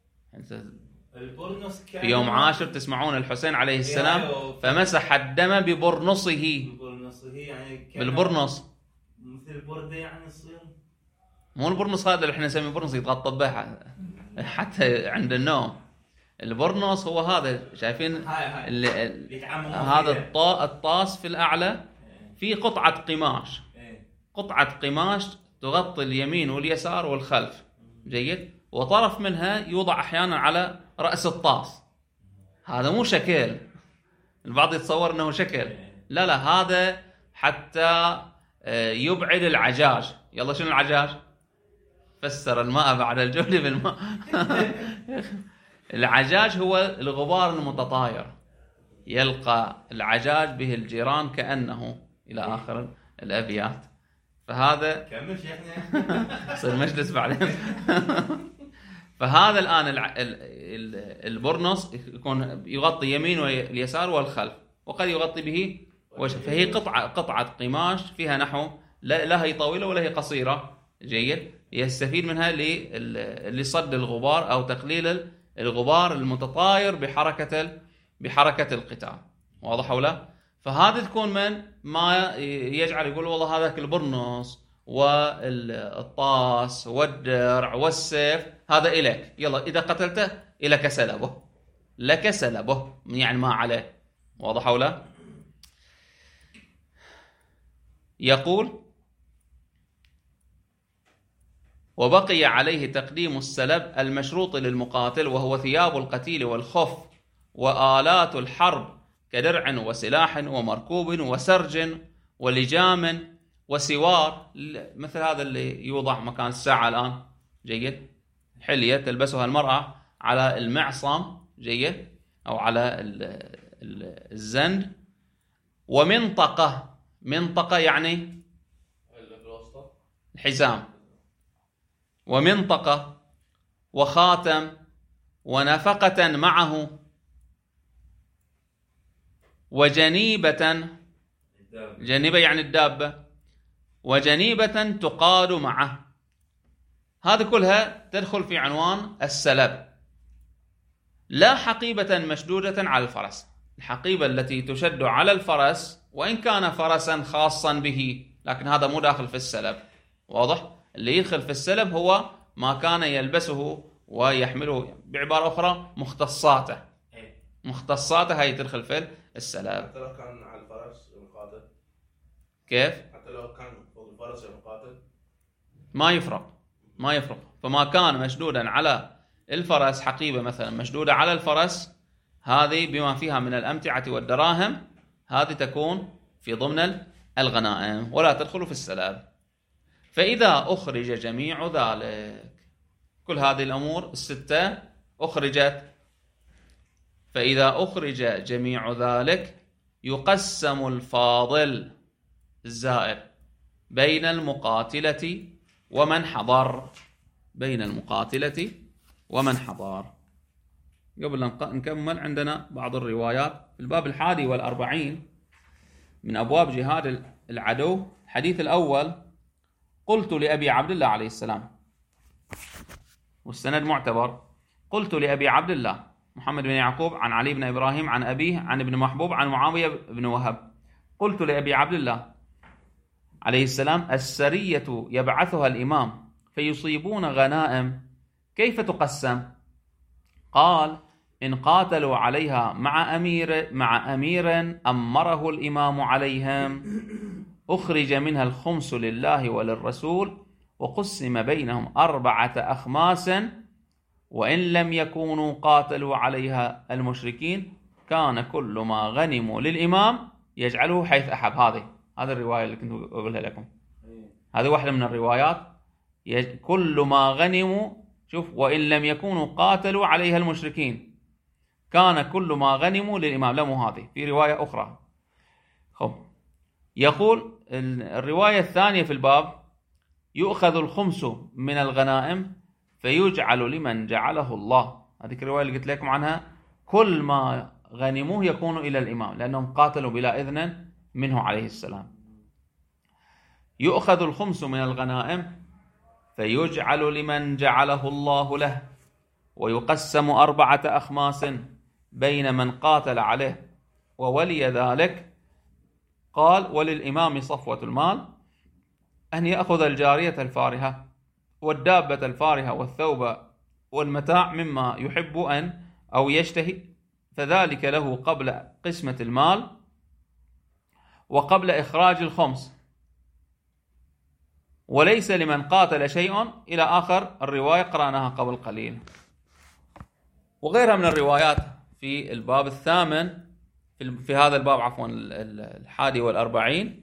في يوم عاشر تسمعون الحسين عليه السلام فمسح الدم ببرنصه. بالبرنص مثل البردة يعني يصير. مو البرنص هذا اللي احنا نسميه برنص يتغطى به حتى عند النوم. البرنص هو هذا، شايفين اللي اللي هذا الطا الطاس في الأعلى، في قطعة قماش، قطعة قماش تغطي اليمين واليسار والخلف، جيد، وطرف منها يوضع أحيانا على رأس الطاس. هذا مو شكل، البعض يتصور أنه شكل، لا لا، هذا حتى يبعد العجاج. يلا شنو العجاج؟ فسر الماء بعد الجهل بالماء. العجاج هو الغبار المتطاير، يلقى العجاج به الجيران كأنه إلى آخر الأبيات. فهذا كمل شيخنا. صير مجلس بعدين. فهذا الآن البرنس يكون يغطي يمين واليسار والخلف، وقد يغطي به وجه. فهي قطعة قطعة قماش فيها نحو لا هي طويلة ولا هي قصيرة، جيد، يستفيد منها لصد الغبار أو تقليل الغبار المتطاير بحركة بحركة القتال. واضح ولا؟ فهذا تكون من ما يجعل يقول والله هذاك البرنس والطاس والدرع والسيف هذا إليك، يلا إذا قتلته إلك سلبه، لك سلبه، يعني ما عليه. واضح ولا؟ يقول وبقي عليه تقديم السلب المشروط للمقاتل، وهو ثياب القتيل والخف وآلات الحرب كدرع وسلاح ومركوب وسرج ولجام وسوار، مثل هذا اللي يوضع مكان الساعة الآن، جيد، حلية تلبسها المرأة على المعصم، جيد، أو على الزند. ومنطقة، منطقة يعني الحزام، ومنطقة وخاتم ونفقة معه وجنيبة، جنيبة يعني الدابة، وجنيبة تقاد معه. هذه كلها تدخل في عنوان السلب. لا حقيبة مشدودة على الفرس، الحقيبة التي تشد على الفرس وإن كان فرسا خاصا به، لكن هذا مو داخل في السلب. واضح؟ اللي يدخل في السلب هو ما كان يلبسه ويحمله، بعبارة أخرى مختصاته، مختصاته هي تدخل في السلب. حتى لو كان على الفرس المقاتل، كيف؟ حتى لو كان فوق الفرس المقاتل ما يفرق، ما يفرق. فما كان مشدودا على الفرس، حقيبة مثلا مشدودة على الفرس، هذه بما فيها من الأمتعة والدراهم، هذه تكون في ضمن الغنائم ولا تدخل في السلب. فإذا أخرج جميع ذلك، كل هذه الأمور الستة أخرجت، فإذا أخرج جميع ذلك يقسم الفاضل الزائد بين المقاتلة ومن حضر، بين المقاتلة ومن حضر. قبل أن نكمل عندنا بعض الروايات في الباب الحادي والأربعين من أبواب جهاد العدو. الحديث الأول: قلت لأبي عبد الله عليه السلام، والسند معتبر، قلت لأبي عبد الله محمد بن يعقوب عن علي بن إبراهيم عن أبيه عن ابن محبوب عن معاوية بن وهب، قلت لأبي عبد الله عليه السلام: السرية يبعثها الإمام فيصيبون غنائم، كيف تقسم؟ قال: إن قاتلوا عليها مع أمير مع أمير أمره الإمام عليهم أخرج منها الخمس لله وللرسول، وقسم بينهم أربعة أخماس، وإن لم يكونوا قاتلوا عليها المشركين كان كل ما غنموا للإمام يجعله حيث أحب. هذه هذه الرواية اللي كنت أقولها لكم، هذه واحدة من الروايات. كل ما غنموا، شوف، وإن لم يكونوا قاتلوا عليها المشركين كان كل ما غنموا للإمام. لا، مو هذه، في رواية أخرى. خب، يقول الرواية الثانية في الباب: يؤخذ الخمس من الغنائم فيجعل لمن جعله الله. هذه الرواية اللي قلت لكم عنها، كل ما غنموه يكون إلى الإمام لأنهم قاتلوا بلا إذن منه عليه السلام. يؤخذ الخمس من الغنائم فيجعل لمن جعله الله له، ويقسم أربعة أخماس بين من قاتل عليه وولي ذلك. قال: وللإمام صفوة المال، أن يأخذ الجارية الفارهة والدابة الفارهة والثوب والمتاع مما يحب أن أو يشتهي، فذلك له قبل قسمة المال وقبل إخراج الخمس، وليس لمن قاتل شيء، إلى آخر الرواية قرأناها قبل قليل. وغيرها من الروايات في الباب الثامن، في هذا الباب عفوا الحادي والأربعين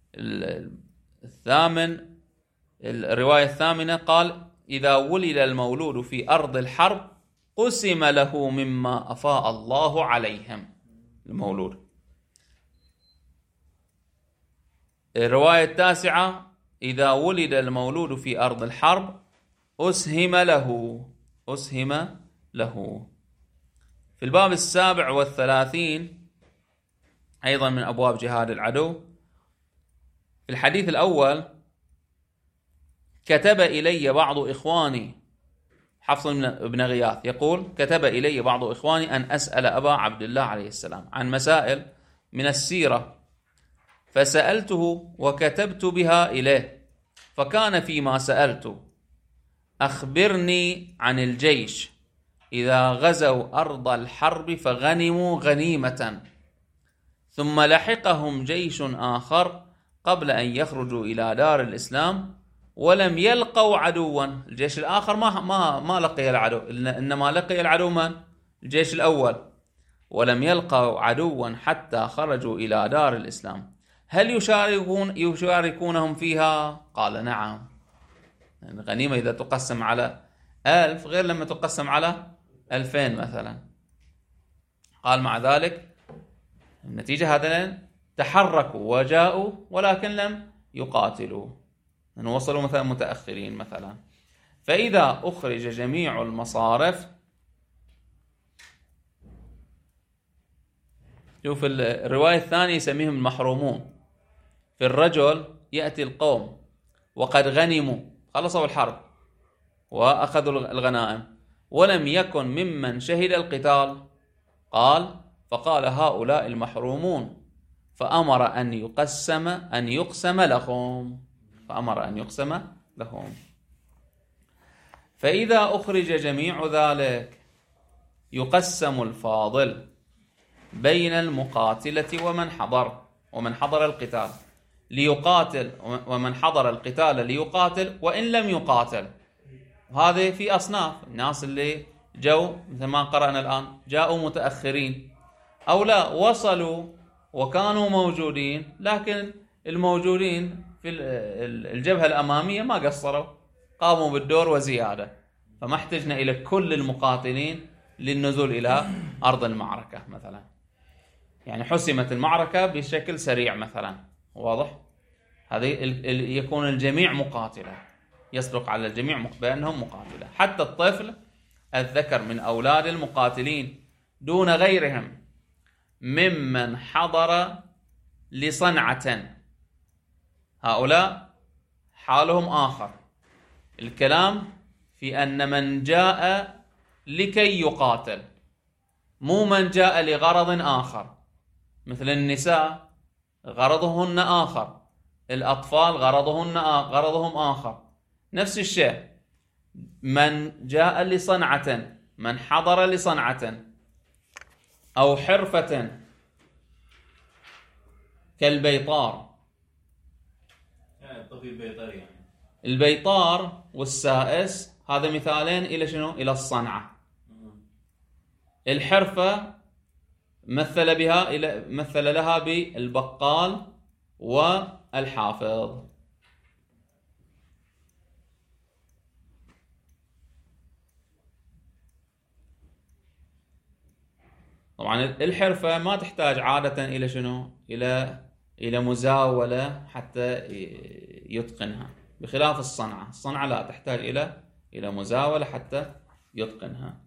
الثامن، الرواية الثامنة، قال: إذا ولد المولود في أرض الحرب قسم له مما أفاء الله عليهم. المولود. الرواية التاسعة: إذا ولد المولود في أرض الحرب أسهم له أسهم له. في الباب السابع والثلاثين أيضا من أبواب جهاد العدو، في الحديث الأول: كتب إلي بعض إخواني، حفص بن غياث يقول: كتب إلي بعض إخواني أن أسأل أبا عبد الله عليه السلام عن مسائل من السيرة، فسألته وكتبت بها إليه، فكان فيما سألت: أخبرني عن الجيش إذا غزوا أرض الحرب فغنموا غنيمة، ثم لحقهم جيش آخر قبل أن يخرجوا إلى دار الإسلام ولم يلقوا عدوا. الجيش الآخر ما ما ما لقي العدو، إنما لقي العدو من؟ الجيش الأول. ولم يلقوا عدوا حتى خرجوا إلى دار الإسلام، هل يشاركون يشاركونهم فيها؟ قال: نعم. الغنيمة إذا تقسم على ألف غير لما تقسم على ألفين مثلا. قال: مع ذلك النتيجة هذين تحركوا وجاءوا ولكن لم يقاتلوا، أنه وصلوا مثلا متأخرين مثلا. فإذا أخرج جميع المصارف، شوف الرواية الثانية يسميهم المحرومون. في الرجل يأتي القوم وقد غنموا، خلصوا الحرب وأخذوا الغنائم، ولم يكن ممن شهد القتال. قال: فقال: هؤلاء المحرومون، فأمر أن يقسم أن يقسم لهم فأمر أن يقسم لهم. فإذا أخرج جميع ذلك يقسم الفاضل بين المقاتلة ومن حضر ومن حضر القتال ليقاتل، ومن حضر القتال ليقاتل وإن لم يقاتل. هذه في أصناف الناس اللي جو مثل ما قرأنا الآن، جاءوا متأخرين أو لا وصلوا وكانوا موجودين، لكن الموجودين في الجبهة الأمامية ما قصروا، قاموا بالدور وزيادة، فما احتجنا إلى كل المقاتلين للنزول إلى أرض المعركة مثلا. يعني حسمت المعركة بشكل سريع مثلا، واضح؟ هذه يكون الجميع مقاتلة، يصدق على الجميع بأنهم مقاتلة، حتى الطفل الذكر من أولاد المقاتلين دون غيرهم ممن حضر لصنعة، هؤلاء حالهم آخر. الكلام في أن من جاء لكي يقاتل، مو من جاء لغرض آخر، مثل النساء غرضهن آخر، الأطفال غرضهن غرضهم آخر. نفس الشيء من جاء لصنعة، من حضر لصنعة أو حرفة كالبيطار. يعني الطبيب بيطري، يعني البيطار والسائس هذا مثالين إلى شنو؟ إلى الصنعة. الحرفة مثل بها إلى مثل لها بالبقال والحافظ. طبعا الحرفة ما تحتاج عادة إلى شنو؟ إلى إلى مزاولة حتى يتقنها، بخلاف الصنعة. الصنعة لا تحتاج إلى إلى مزاولة حتى يتقنها.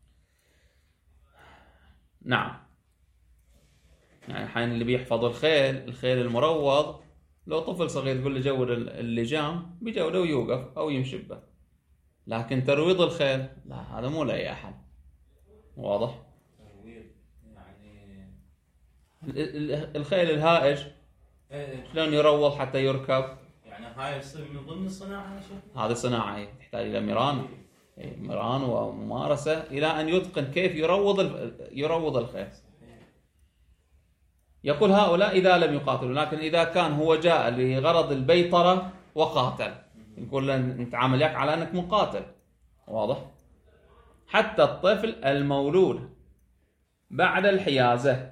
نعم، يعني الحين اللي بيحفظ الخيل، الخيل المروض، لو طفل صغير تقول له جود اللجام بيجوده ويوقف أو يمشي به، لكن ترويض الخيل لا، هذا مو لأي أحد. واضح؟ يعني الخيل الهائج شلون يروض حتى يركب؟ يعني هاي يصير من ضمن الصناعة. هذه صناعة تحتاج إلى مران مران وممارسة إلى أن يتقن كيف يروض يروض الخيل. يقول هؤلاء إذا لم يقاتلوا، لكن إذا كان هو جاء لغرض البيطرة وقاتل، نقول له نتعامل ياك على أنك مقاتل. واضح؟ حتى الطفل المولود بعد الحيازة،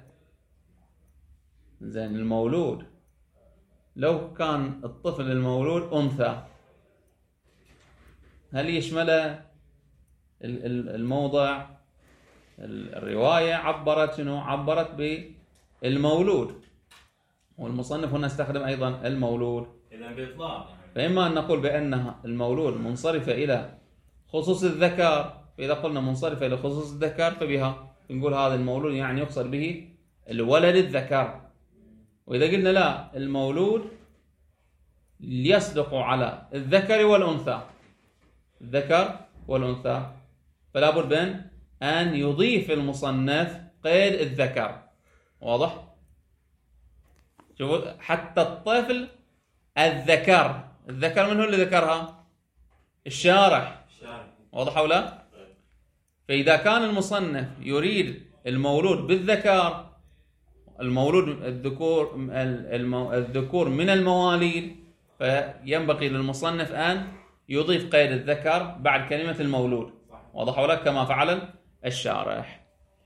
زين، المولود لو كان الطفل المولود أنثى، هل يشمله الموضع الرواية عبرت شنو؟ عبرت بالمولود، والمصنف هنا استخدم أيضا المولود. إذا بإطلاق يعني. فإما أن نقول بأنها المولود منصرفة إلى خصوص الذكر، فإذا قلنا منصرفة إلى خصوص الذكر فبها نقول هذا المولود يعني يقصد به الولد الذكر. وإذا قلنا لا، المولود يصدق على الذكر والأنثى، الذكر والأنثى، فلا بد من أن يضيف المصنف قيد الذكر. واضح؟ شوفوا حتى الطفل الذكر، الذكر من هو اللي ذكرها؟ الشارح. واضح أو لا؟ فإذا كان المصنف يريد المولود بالذكر، المولود الذكور الذكور من المواليد، فينبغي للمصنف أن يضيف قيد الذكر بعد كلمة المولود. واضح أو لا؟ كما فعل الشارح.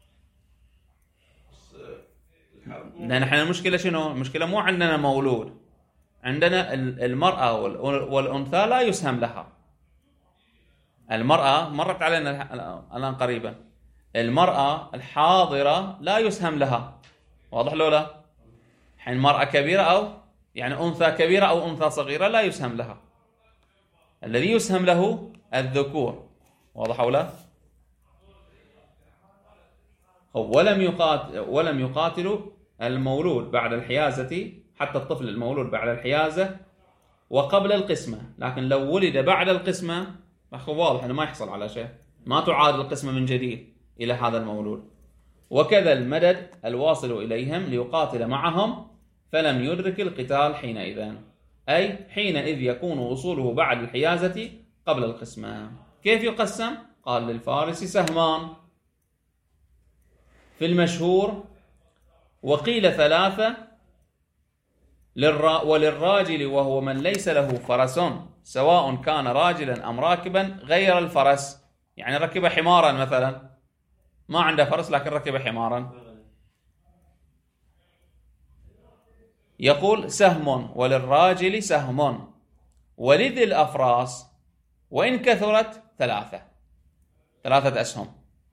لأن احنا المشكلة شنو؟ المشكلة مو عندنا مولود، عندنا المرأة والأنثى لا يسهم لها. المرأة مرت علينا الآن قريبا، المرأة الحاضرة لا يسهم لها. واضح لو لا؟ حين مرأة كبيرة أو يعني أنثى كبيرة أو أنثى صغيرة لا يسهم لها، الذي يسهم له الذكور. واضح أو لا؟ ولم يقاتل ولم يقاتلوا المولود بعد الحيازة، حتى الطفل المولود بعد الحيازة وقبل القسمة، لكن لو ولد بعد القسمة أخو واضح أنه ما يحصل على شيء، ما تعاد القسمة من جديد إلى هذا المولود. وكذا المدد الواصل إليهم ليقاتل معهم فلم يدرك القتال حينئذ، أي حينئذ يكون وصوله بعد الحيازة قبل القسمة. كيف يقسم؟ قال للفارس سهمان في المشهور، وقيل ثلاثة للرا وللراجل وهو من ليس له فرس سواء كان راجلا أم راكبا غير الفرس، يعني ركب حمارا مثلا، ما عنده فرس لكن ركب حمارا. يقول سهم وللراجل سهم ولذي الأفراس وإن كثرت ثلاثة، ثلاثة أسهم.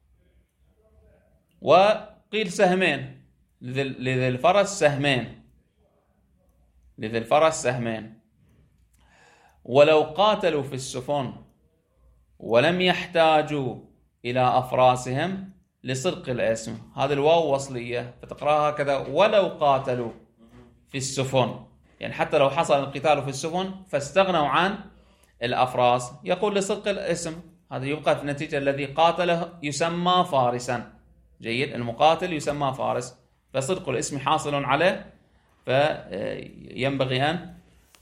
وقيل سهمين، لذي الفرس سهمين، لذي الفرس سهمين. ولو قاتلوا في السفن ولم يحتاجوا إلى أفراسهم لصدق الاسم، هذا الواو وصلية فتقرأها هكذا، ولو قاتلوا في السفن، يعني حتى لو حصل القتال في السفن فاستغنوا عن الأفراس، يقول لصدق الاسم، هذا يبقى في النتيجة الذي قاتله يسمى فارسا. جيد، المقاتل يسمى فارس، فصدق الاسم حاصل عليه، فينبغي أن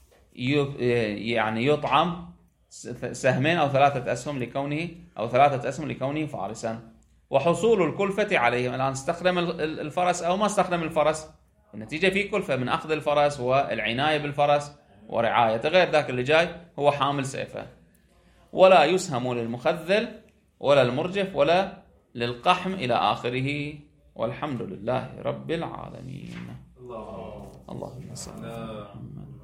يعني يطعم سهمين أو ثلاثة أسهم لكونه أو ثلاثة أسهم لكونه فارسا. وحصول الكلفة عليهم، الآن استخدم الفرس أو ما استخدم الفرس، النتيجة في كلفة من أخذ الفرس والعناية بالفرس ورعاية، غير ذاك اللي جاي هو حامل سيفه. ولا يسهم للمخذل ولا المرجف ولا للقحم إلى آخره. والحمد لله رب العالمين. الله اللهم صل على محمد.